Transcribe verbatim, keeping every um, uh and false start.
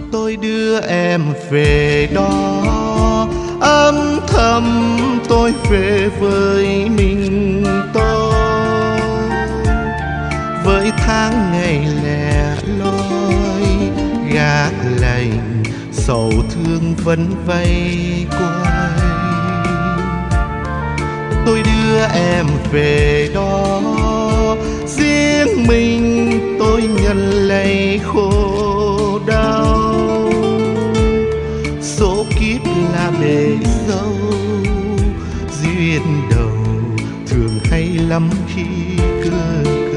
tôi đưa em về đó, âm thầm tôi về với mình tôi, với tháng ngày lẻ loi gác lạnh sầu thương vẫn vây quanh. Tôi đưa em về đó, riêng mình tôi nhận lấy khổ đau. Số kiếp là bể dâu, duyên đầu thường hay lắm khi cơn